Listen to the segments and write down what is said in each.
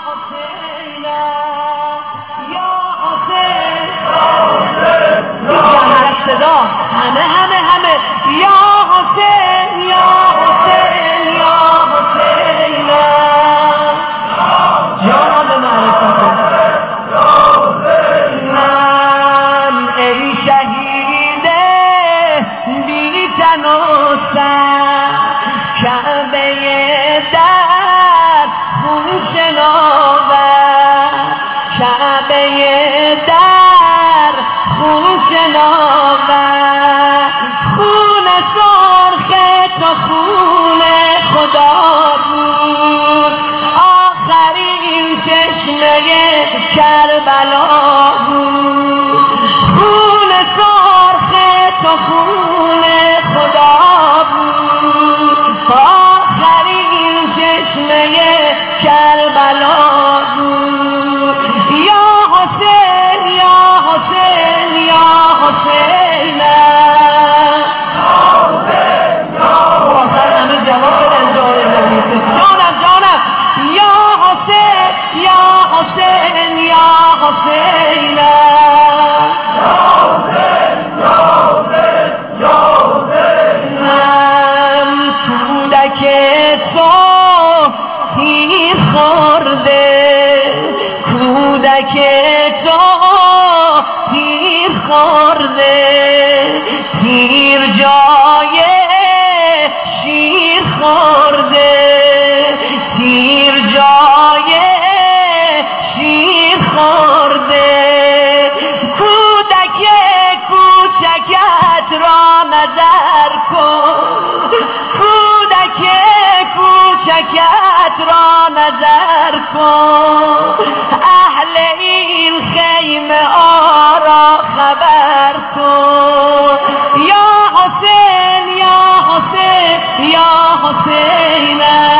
حسین یا حسین یا صدا همه یا حسین یا حسین یا حسین جانم معرفت من ای شهید بی تن و سر کعبه در خون شناور کعبه در خون شناور خون سرخ تو خون خدا بود آخرین چشمه کربلا بود خون سرخ تو خون خدا بود آخرین چشمه کربلا بود یا حسین یا حسین یا حسین آخر همه جواب بدن جانم یا حسین یا حسین یا حسین کودک تو تیر خورده کودک تو تیر خورده تیر جای شیر خورده تیر جای شیر خورده کودک کوچکت را نظر کن کودک کوچکت را نظر کن اهل این خیمه را خبر کن یا حسین یا حسین یا حسین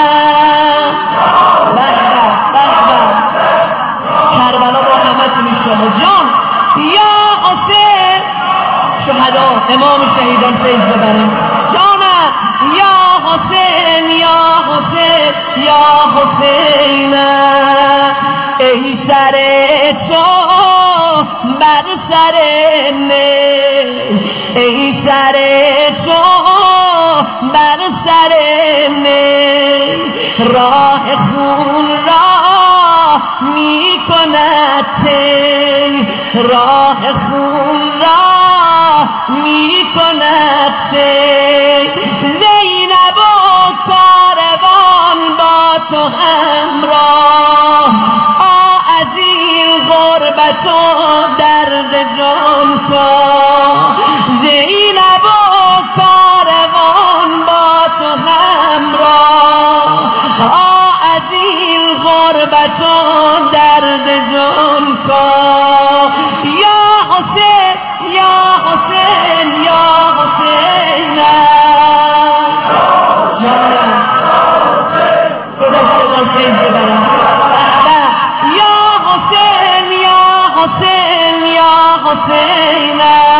کربلا با همتون ایشالا جان یا حسین شهدا امام شهیدان فیض ببرن جانم یا حسین یا حسین یا حسین ای سر تو بر سر نه ای سر تو بر سر نه راه خون را می کند راه خون را می کند زینب و کاروان با تو همراه از این غربت و درد جان کن زینب و کاروان با تو همراه از این غربت و درد جان کن یا حسین یا حسین یا حسین یا حسین یا حسین یا حسین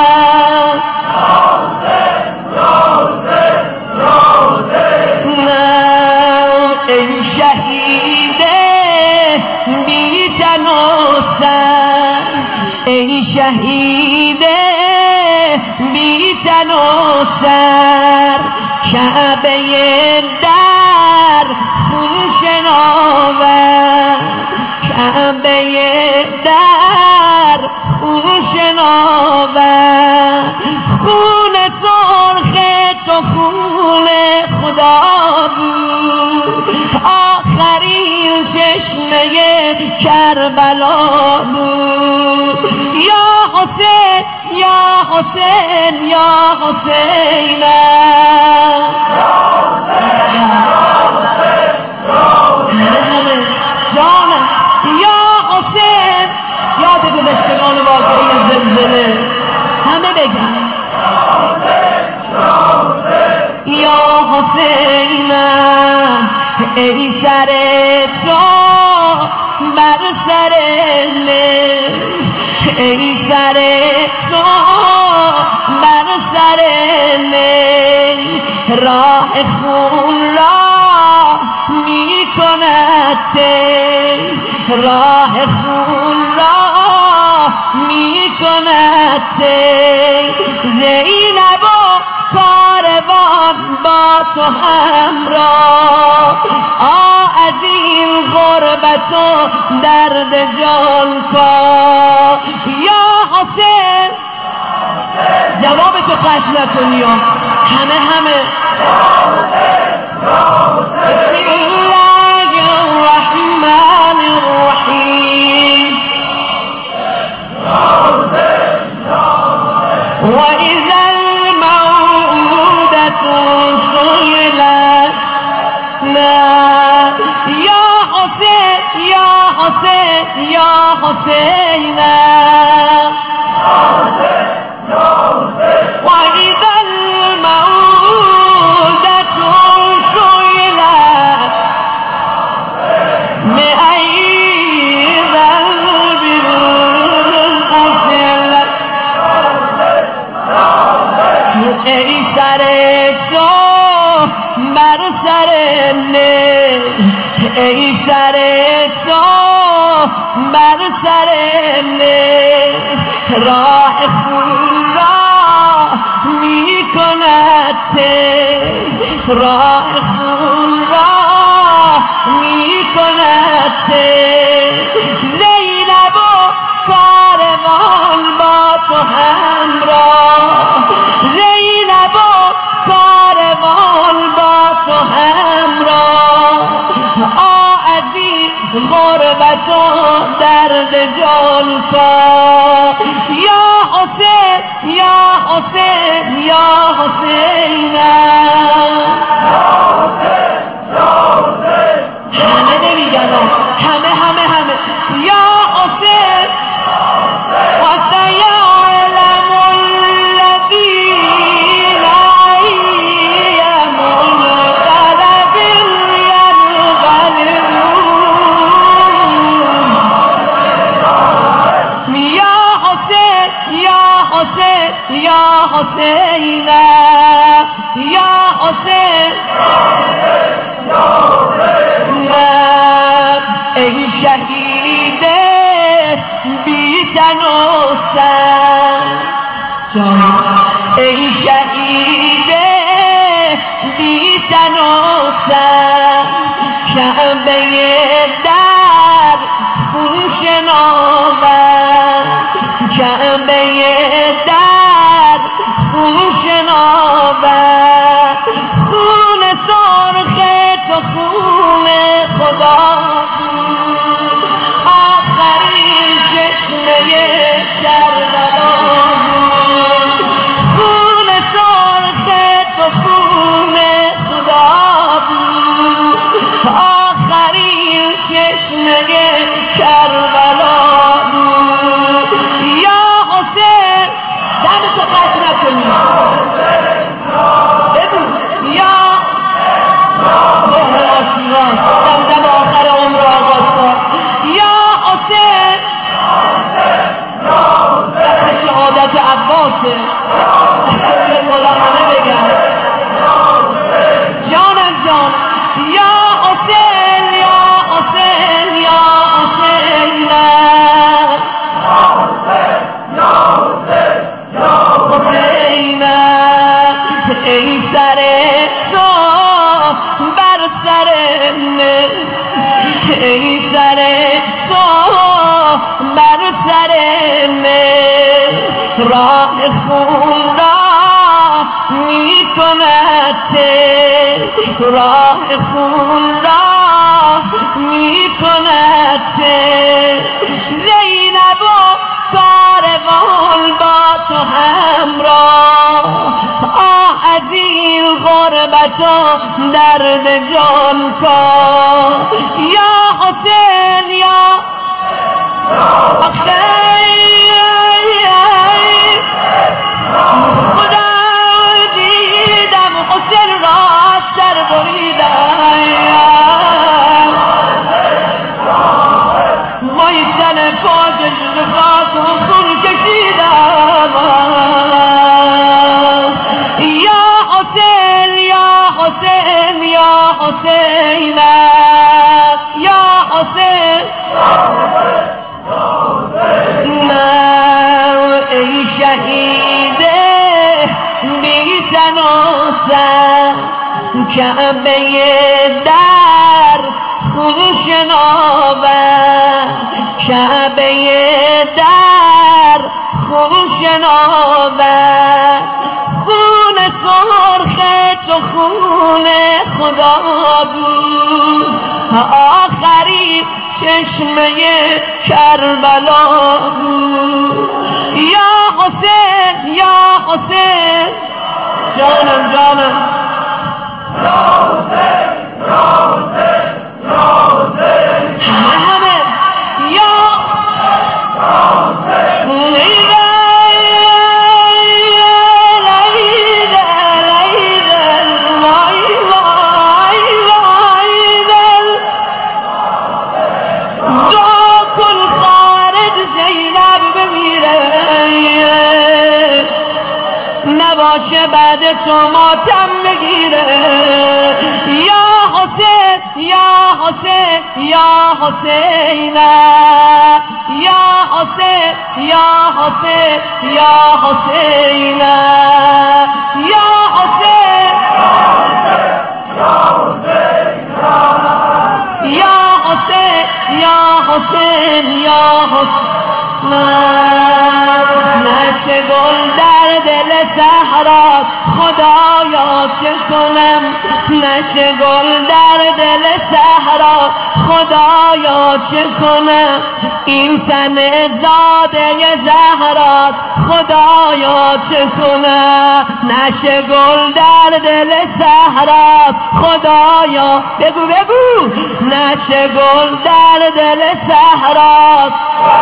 ای شهید بی تن و سر ای شهید بی تن و سر کعبه در خون شناور کعبه در خون شناور خون سرخ تو خون خدا بود آخرین چشمه کربلا بود یا حسین یا حسین یا حسین جانم یا حسین یاد گذشتگان واقعی زلزله همه بگن یا حسین ای سر تو بر سر ای سر تو بر سر راه خون را می کند راه خون را می کند زینب و کاروان با تو همراه از این غربت و درد جان کا یا حسین جواب تو قطع نکنی همه بسم الله الرحمن الرحیم وإذا الموءودة سئلت یا حسین یا حسین یا حسین وإذا الموءودة سئلت بأي ذنب قتلت ای سر تو بر سر نه ای سر تو بر سر نه راه خون را می کند راه خون را می کند زینب و کاروان با تو همراه زینب و کاروان با تو همراه از این غربت و درد جان کا یا حسین یا حسین یا حسین همه نمیگن همه یا حسین وسيعلم الذين أيام منقلب ينقلبون يا حسين يا حسين يا حسين يا حسين ای شهید بی تن و سر ای شهید بی تن و سر کعبه در خون شناور کعبه در خون شناور خون سرخ تو خون خدا آخرین چشمه کربلا خون سرخ تو خون خدا آخرین چشمه کربلا یا حسین دم تو قطع نکنی بگو یا مهر آسیان دم آخر عمر آغاز کن یا حسین شهادت عباسه رسول خدا همه بگن جانم جان یا حسین یا حسین یا حسین حسین ای سر تو بر سر نه ای سر تو بر سر نه راه خون را می کند راه خون را می کند زینب و کاروان با تو همراه از این غربت و درد جان کا یا حسین یا حسین خدا دیدم حسین را سر بریدم مایسن پاکش خاک و خون کشیدم یا حسین یا حسین یا حسین یا حسین حسین کعبه در خون شناور کعبه در خون شناور خون سرخ تو خون خدا بود آخری چشمه کربلا بود یا حسین یا حسین جانم جانم یا حسین یا حسین یا حسین همه یا حسین نباشه بعد تو ماتم بگیره یا حسین یا حسین یا حسین یا حسین یا حسین یا حسین یا حسین یا حسین یا حسین یا حسین نشه گل در دل صحرا خدایا چه کنم نشه گل در دل صحرا خدایا چه کنم این تن زاده زهراست خدایا چه کنم نشه گل در دل صحراست خدایا بگو بگو نشه گل در دل صحراست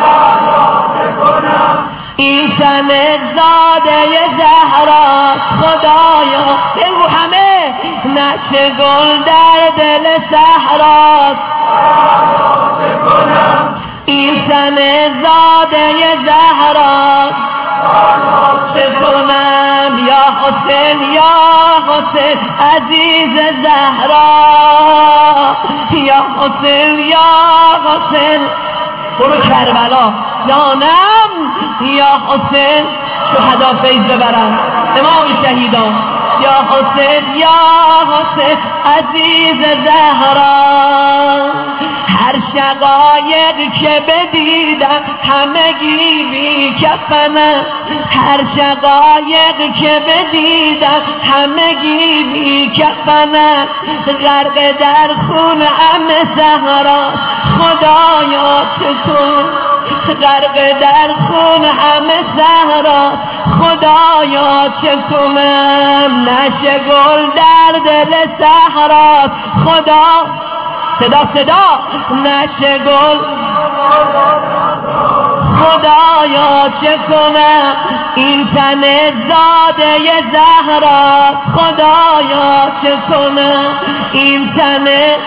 این تن زاده زهراست خدایا بگو همه نشه گل در دل صحراست این تن زاده زهراست چه کنم یا حسین یا حسین عزیز زهرا یا حسین یا حسین برو کربلا جانم یا حسین شهدا فیض ببرم امام شهیدان یا حسین یا حسین عزیز زهرا هر شقایق که بدیدم همگی بی کفنم هر شقایق که بدیدم همگی بی کفنم غرق در خون عم زهرا خدایا چه کن غرق در خون همه زهرا خدایا چه کنم نشه گل در دل صحراست خدا صدا صدا نشه گل خدایا چه کنم این تن زاده زهراست خدایا چه کنم این تن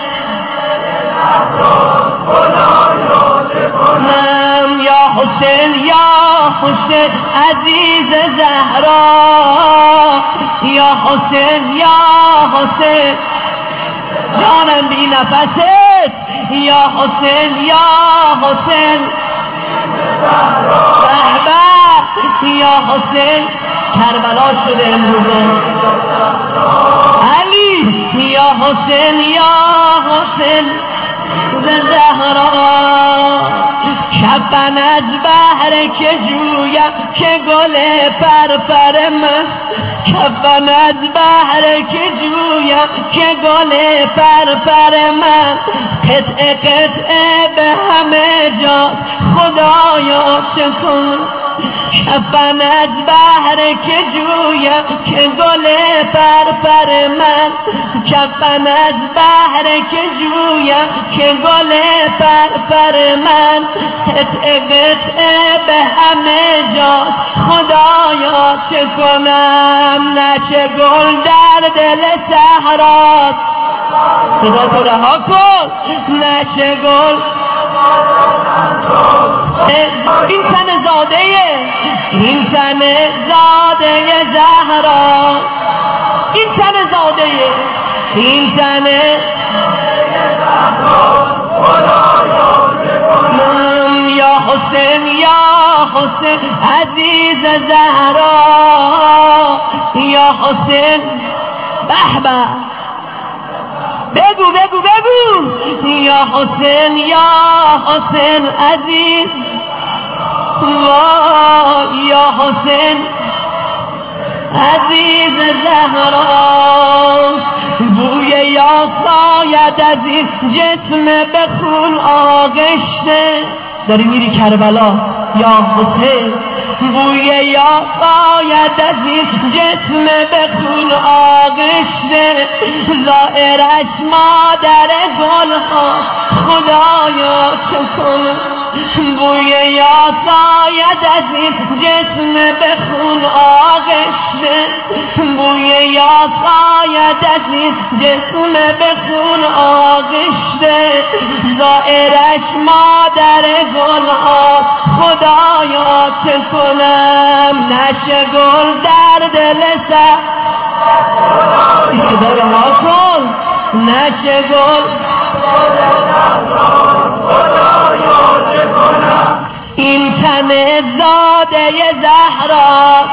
یا حسین یا حسین عزیز زهرا یا حسین یا حسین جانم بی نفست یا حسین یا حسین رهبه یا حسین کربلا شده امروز علی یا حسین یا حسین زهرا کفن از بحر که جویم که گل پرپر من کفن از بحر که جویم که گل پرپر من قطعه قطعه به همه جاست خدایا چه کن کفن از بحر که جویم که گل پرپر من کفن از بحر که جویم که گل پرپر من قطعه قطعه به همه جاست خدایا چه کنم نشه گل در دل صحراست صدا تو رها کن نشه گل این تن زاده این تن زاده زهرا این تن زاده این تن یا حسین یا حسین عزیز زهرا یا حسین به به بگو بگو بگو یا حسین یا حسین عزیز وای یا حسین عزیز زهرا بوی یاساید از این جسم به خون آغشته داری میری کربلا یا حسین بوی یاساید از این جسم به خون آغشته ظاهرش مادر گل ها خدایا چه کنم بوی یاساید از این جسم به خون آغشته بوی یاساید از این جسم به خون آغشته ظاهرش مادر گل ها خدایا چه کنم نشه گل در دل سر صدا رو ما کن نشه گل این تن زاده زهرا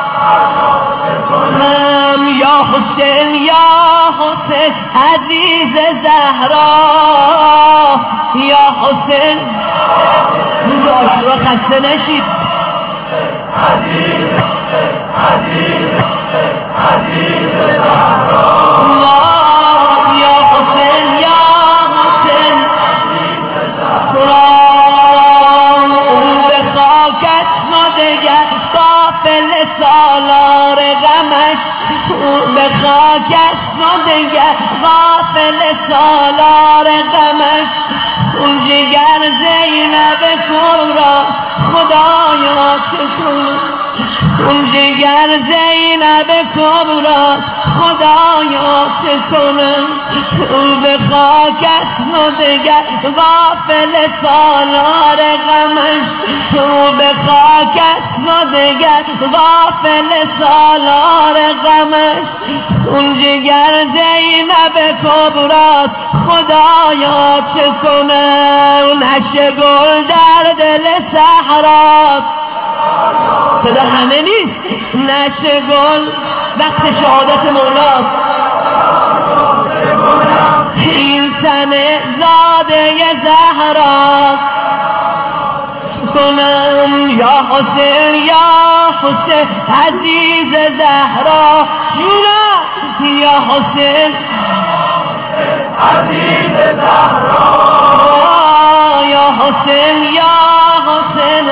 یا حسین یا حسین عزیز زهرا یا حسین روز عاشورا خسته نشید عزیز زهرا یا حسین یا حسین دگر قافل سالار غمش به خاکش دگر قافل سالار غمش اون جگر زینب کبرا خدایا چه کنم اون جگر زینب کبرا خدایا چه کنم اون به خاکش دگر قافل سالار غمش اون به خاکش دگر غافل سالار غمش اون جگر زینب کبراست خدایا چه کنم نشه گل در دل صحراست صدا همه نیست نشه گل وقت شهادت مولاست این تن زاده زهراست کنم یا حسین یا حسین عزیز زهرا جونا یا حسین عزیز زهرا یا حسین یا حسین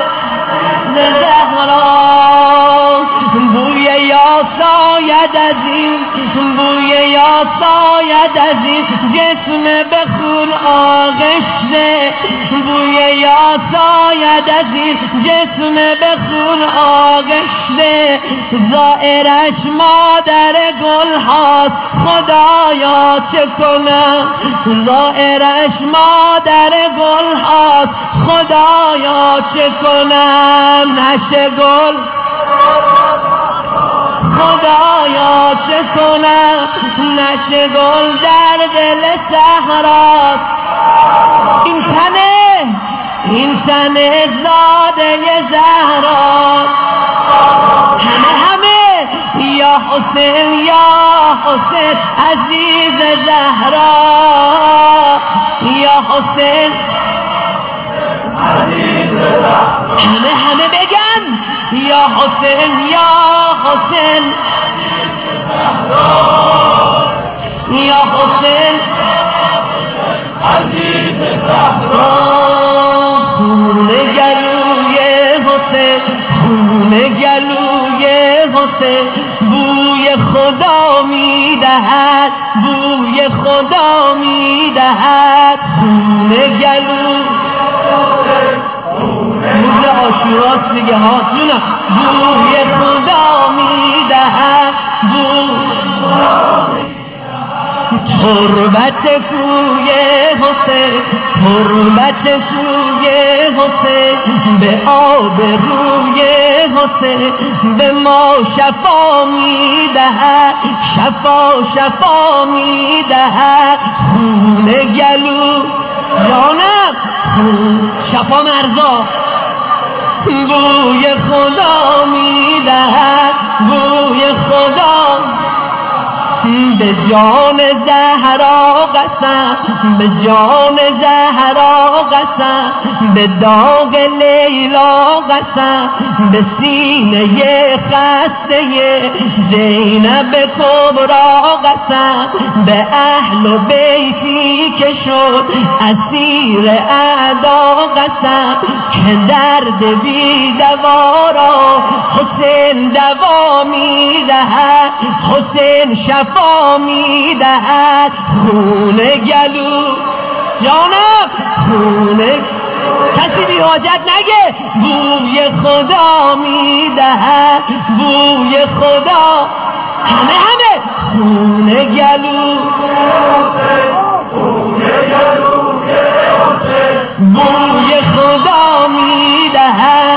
زهرا بوی یاساید از این بوی یاساید از این جسم به خون آغشته بوی یاساید از این جسم به خون آغشته ظاهرش مادر گل هاست خدایا چه کنم ظاهرش مادر گل هاست خدایا چه کنم نشه گل خدایا چه کنم نشه گل در دل صحراست این تن زاده زهرا همه یا حسین یا حسین عزیز زهرا یا حسین همه بگن یا حسین یا حسین یا حسین عزیز زهرا خون گلوی حسین خون گلوی حسین بوی خدا میدهد بوی خدا میدهد خون گلو روز عاشوراست دیگه ها جونم بوی خدا میدهد تربت کوی حسین تربت کوی حسین به آب روی حسین به ما شفا میدهد شفا میدهد خون گلو جانم شفا مرزا بوی خدا میدهد بوی خدا به جان زهرا قسم، به جان زهرا قسم، به داغ لیلا قسم، به سینه خسته زینب کبرا قسم، به اهل و بیتی که شد اسیر اعدا قسم، که درد بی دوا را حسین دوا می دهد، حسین شفا می دهد. خون گلو جانم، خون کسی بی حاجت نگه، بوی خدا می دهد، بوی خدا. همه خون گلو، بوی خدا می دهد،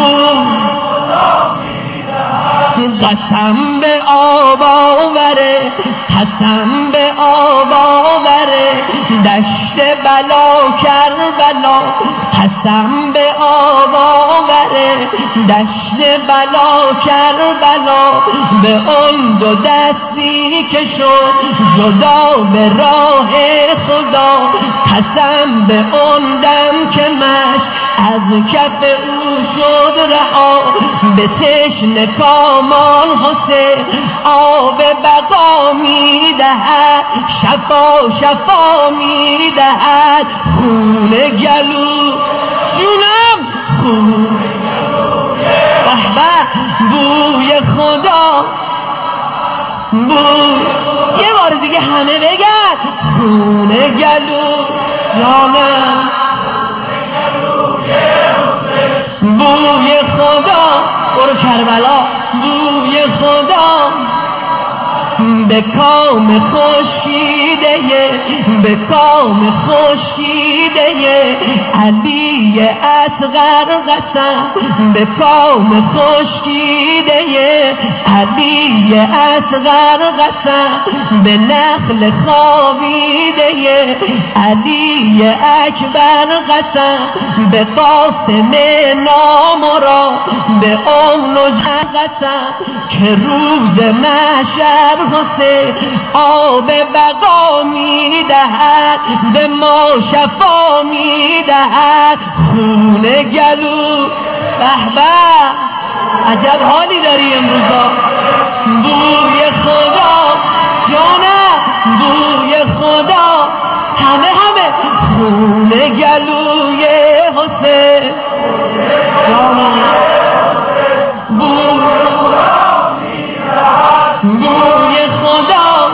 قسم به آب آوره، قسم به آب آوره، دشت بلا کربلا، قسم به آب آوره، دشت بلا کربلا، به اون دو دستی که شد جدا به راه خدا، قسم به اون دم که مشت از کف او شد رها، به تشنه کامان حسین آب بقا می دهد، شفا شفا می دهد. خون گلو جونم، خون بهبه، بوی خدا، یه بار دیگه همه بگن خون گلو جانم، بوی خدا. برو کربلا، بوی خدا. به کام خورشیده، به کام خورشیده علی اصغر قسم، به کام خورشیده علی اصغر قسم، به نخل خوابیده علی اکبر قسم، به قاسم نامرا، به اون قسم، که روز محشر حسین آب بقا می دهد، به ما شفا می دهد. خون گلو بهبه، عجب حالی داری امروزا. بوی خدا جانم، بوی خدا. همه خون گلوی حسین جانم، بوی خدا.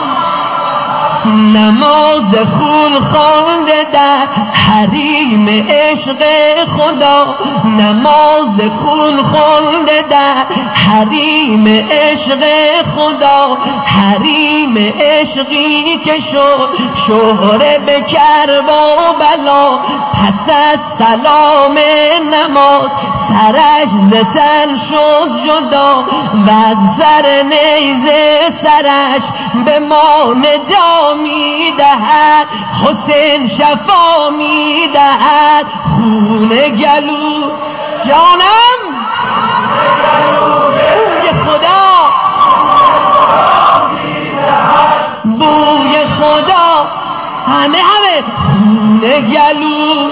نماز خون خوانده در حریم عشق خدا، نماز خون خوانده در حریم عشق خدا، حریم عشقی که شد شهره به کرب و بلا. پس از سلام نماز سرش ز تن شد جدا، و از سر نیزه سرش به ما ندا می دهد، حسین شفا می دهد. خون گلو جانم، بوی خدا، بوی خدا. همه خون گلو،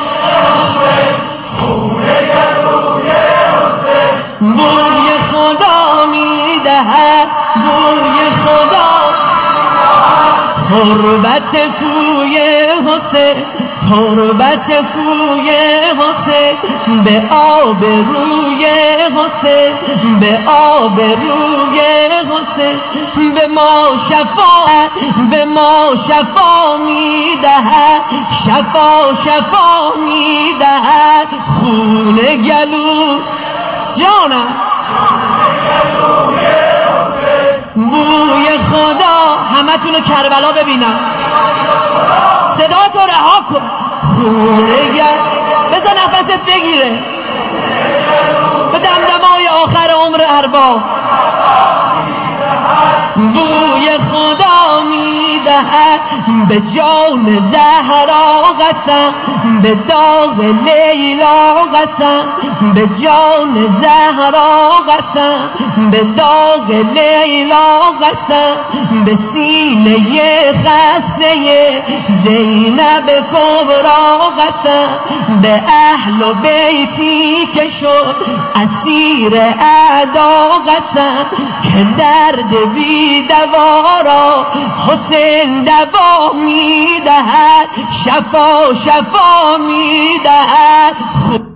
بوی خدا می دهد، بوی خدا. تربت کوی حسین، تربت کوی حسین، به آب روی حسین، به آب روی حسین، به ما شفا، به ما شفا می دهد، شفا شفا می دهد. خون گلو جانم، بوی خدا. همه تونو کربلا ببینم، صدا تو رها کن. خونه بذار نفست بگیره، به دمدمای آخر عمر ارباب. بوی خدا میدهد به جان زهرا قسم، به داغ لیلا قسم، به جان زهرا قسم، به داغ لیلا قسم، به سینه خسته زینب کبرا قسم، به اهل و بیتی که شد اسیر اعدا قسم، که درد بی دوا را حسین دوا میدهد، شفا میدهد.